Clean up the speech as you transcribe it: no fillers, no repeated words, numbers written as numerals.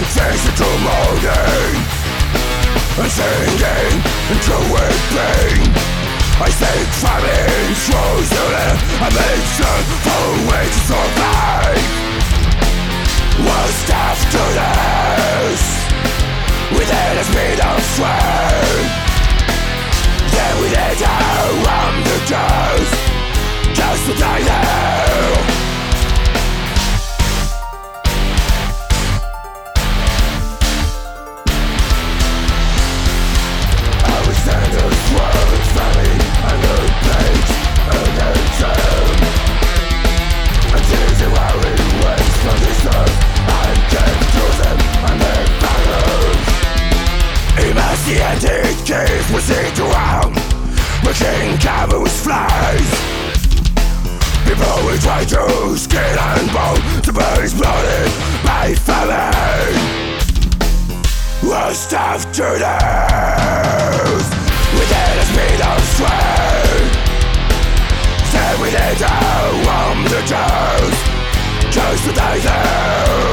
face into morning, singing into it pain. I seek famine through the land, a mission for which to survive. What's after this? Within a speed of sway, then we let around the dust, just to die there. The antique keys we sit around, making camus flies. Before we try to skin and bone, the body's blooded by famine. What's after this? Within a speed of sway, stay with it, warm the toes, just to die there.